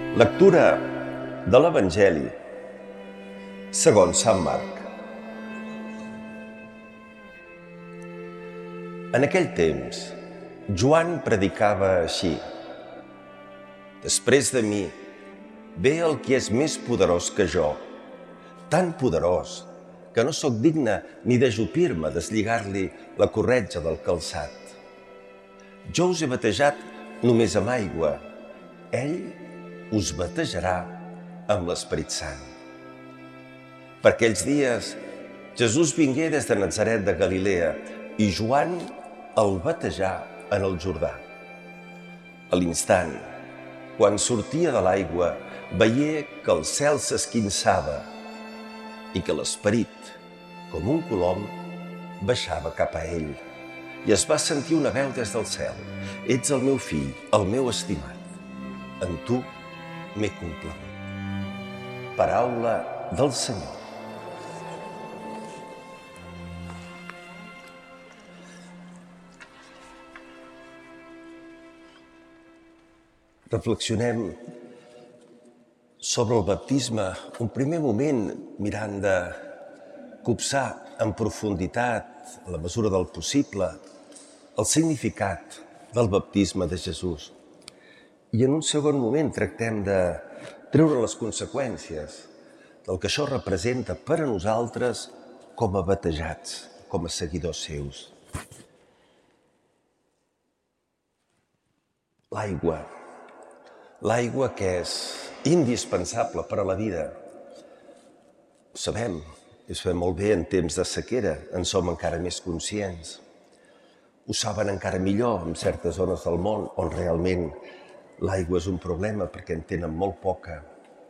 Lectura de l'Evangeli segons Sant Marc. En aquell temps, Joan predicava així: «Després de mi ve el qui és més poderós que jo, tan poderós que no sóc digne ni d'ajupir-me a deslligar-li la corretja del calçat. Jo us he batejat només amb aigua, ell us batejarà amb l'Esperit Sant». Per aquells dies, Jesús vingué des de Natzaret de Galilea i Joan el batejà en el Jordà. A l'instant, quan sortia de l'aigua, veié que el cel s'esquinçava i que l'Esperit, com un colom, baixava cap a ell. I es va sentir una veu des del cel: «Ets el meu fill, el meu estimat. En tu m'he complagut». Paraula del Senyor. Reflexionem sobre el baptisme, un primer moment mirant de copsar en profunditat, a la mesura del possible, el significat del baptisme de Jesús. I en un segon moment tractem de treure les conseqüències del que això representa per a nosaltres com a batejats, com a seguidors seus. L'aigua que és indispensable per a la vida. Ho sabem molt bé en temps de sequera, en som encara més conscients. Ho saben encara millor en certes zones del món on realment l'aigua és un problema perquè en tenen molt poca.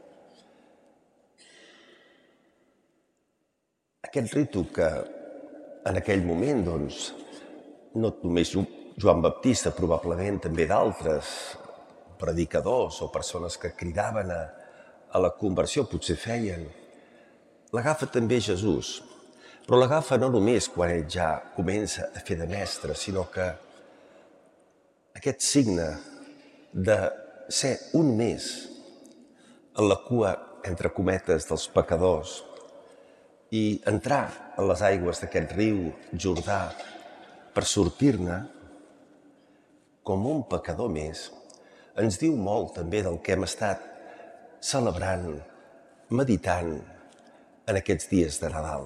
Aquest ritu que en aquell moment, no només Joan Baptista, probablement també d'altres predicadors o persones que cridaven a la conversió, potser feien, l'agafa també Jesús. Però l'agafa no només quan ell ja comença a fer de mestre, sinó que aquest signe de ser un més en la cua, entre cometes, dels pecadors i entrar a les aigües d'aquest riu Jordà per sortir-ne com un pecador més, ens diu molt també del que hem estat celebrant, meditant en aquests dies de Nadal.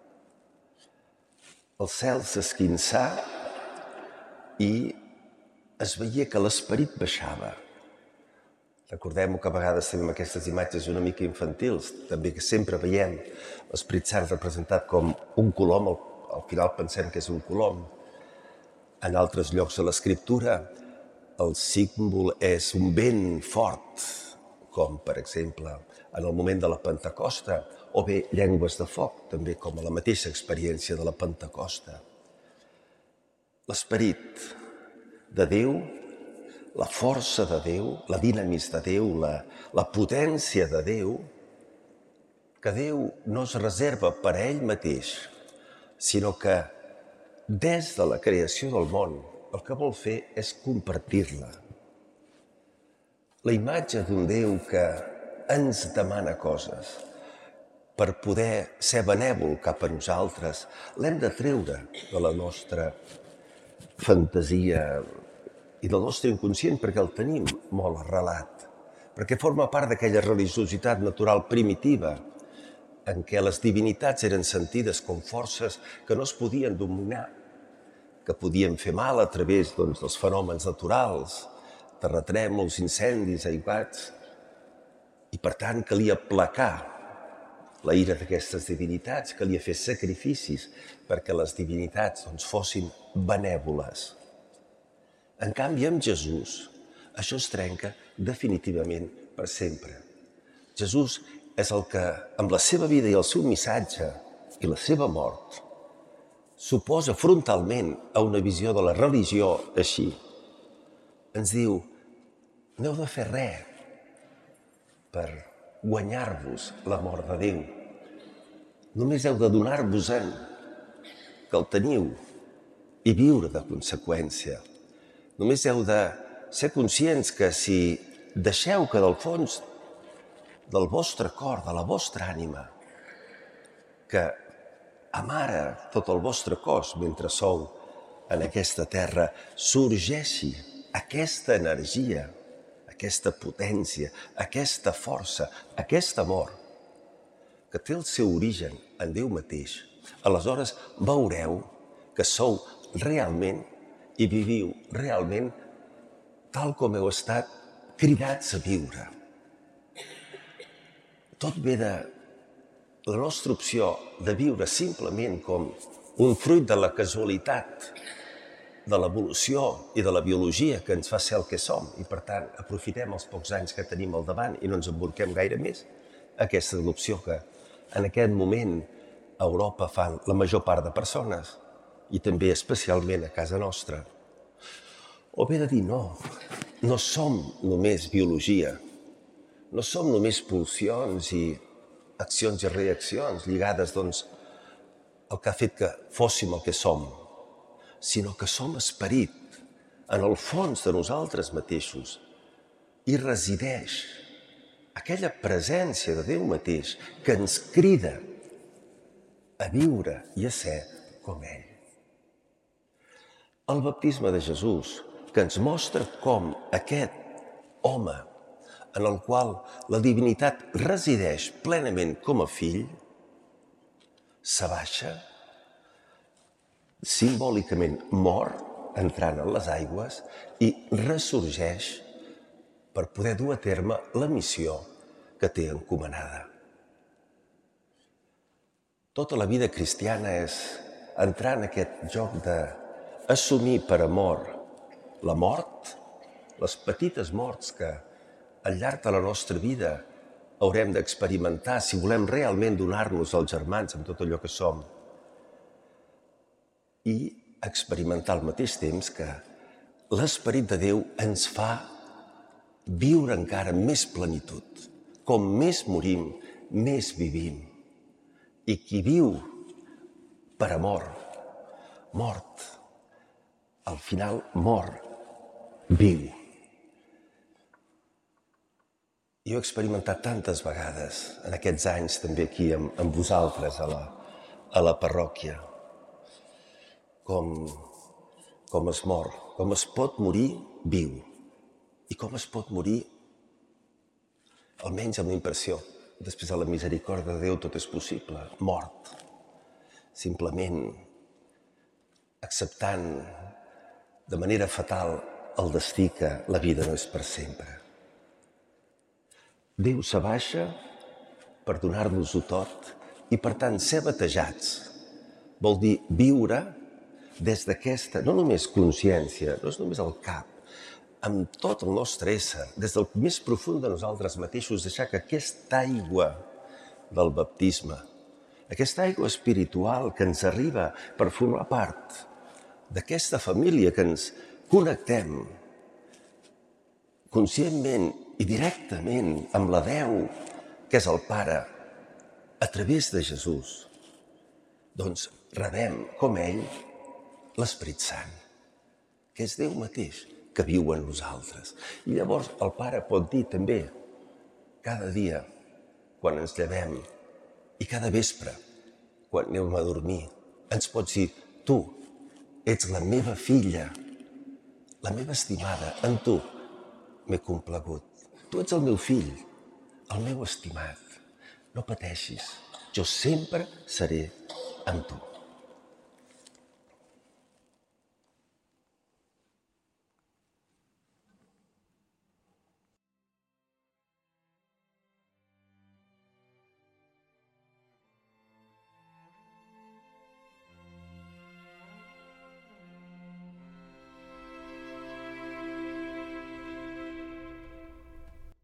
El cel s'esquinçà i es veia que l'Esperit baixava. Recordem-ho que a vegades tenim aquestes imatges una mica infantils, també que sempre veiem l'Esperit Sant representat com un colom, al final pensem que és un colom. En altres llocs de l'Escriptura el símbol és un vent fort, com per exemple en el moment de la Pentecosta, o bé llengües de foc, també com a la mateixa experiència de la Pentecosta. L'Esperit de Déu, la força de Déu, la dinamis de Déu, la potència de Déu, que Déu no es reserva per a ell mateix, sinó que des de la creació del món el que vol fer és compartir-la. La imatge d'un Déu que ens demana coses per poder ser benèvol cap a nosaltres, l'hem de treure de la nostra fantasia i del nostre inconscient, perquè el tenim molt arrelat, perquè forma part d'aquella religiositat natural primitiva en què les divinitats eren sentides com forces que no es podien dominar, que podien fer mal a través dels fenòmens naturals, terratrèmols, incendis, aiguats, i per tant calia aplacar la ira d'aquestes divinitats, calia fer sacrificis perquè les divinitats fossin benèvoles. En canvi, amb Jesús, això es trenca definitivament per sempre. Jesús és el que, amb la seva vida i el seu missatge i la seva mort, s'oposa frontalment a una visió de la religió així. Ens diu: no heu de fer res per guanyar-vos l'amor de Déu. Només heu de donar-vos-en, que el teniu, i viure de conseqüència. Només heu de ser conscients que si deixeu que del fons del vostre cor, de la vostra ànima, que amara tot el vostre cos mentre sou en aquesta terra, sorgeixi aquesta energia, aquesta potència, aquesta força, aquest amor, que té el seu origen en Déu mateix. Aleshores veureu que sou realment i viviu realment tal com heu estat cridats a viure. Tot ve de la nostra opció de viure simplement com un fruit de la casualitat, de l'evolució i de la biologia que ens fa ser el que som, i per tant aprofitem els pocs anys que tenim al davant i no ens emborquem gaire més. Aquesta és l'opció que en aquest moment a Europa fan la major part de persones, i també especialment a casa nostra. O bé de dir no som només biologia, no som només pulsions i accions i reaccions lligades, doncs, al que ha fet que fóssim el que som, sinó que som esperit. En el fons de nosaltres mateixos hi resideix aquella presència de Déu mateix que ens crida a viure i a ser com ell. El baptisme de Jesús, que ens mostra com aquest home en el qual la divinitat resideix plenament com a fill, s'abaixa, simbòlicament mor entrant en les aigües i ressorgeix per poder dur a terme la missió que té encomanada. Tota la vida cristiana és entrar en aquest joc d'assumir per amor la mort, les petites morts que al llarg de la nostra vida haurem d'experimentar si volem realment donar-nos als germans amb tot allò que som, i experimentar al mateix temps que l'Esperit de Déu ens fa viure encara més plenitud. Com més morim, més vivim. I qui viu per amor, mort, al final mor, viu. Jo he experimentat tantes vegades en aquests anys també aquí amb vosaltres a la parròquia com es mor, com es pot morir viu i com es pot morir, almenys amb la impressió, després de la misericòrdia de Déu tot és possible, mort, simplement acceptant de manera fatal el destí que la vida no és per sempre. Déu s'abaixa per donar-nos-ho tot i, per tant, ser batejats vol dir viure des d'aquesta, no només consciència, no és només el cap, amb tot el nostre ésser, des del més profund de nosaltres mateixos, deixar que aquesta aigua del baptisme, aquesta aigua espiritual que ens arriba per formar part d'aquesta família que ens connectem conscientment i directament amb la Déu, que és el Pare, a través de Jesús, doncs rebem, com ell, l'Esperit Sant, que és Déu mateix, que viu en nosaltres. I llavors el Pare pot dir també, cada dia, quan ens llevem, i cada vespre, quan anem a dormir, ens pots dir, tu ets la meva filla, la meva estimada, en tu m'he complagut. Tu ets el meu fill, el meu estimat. No pateixis, jo sempre seré amb tu.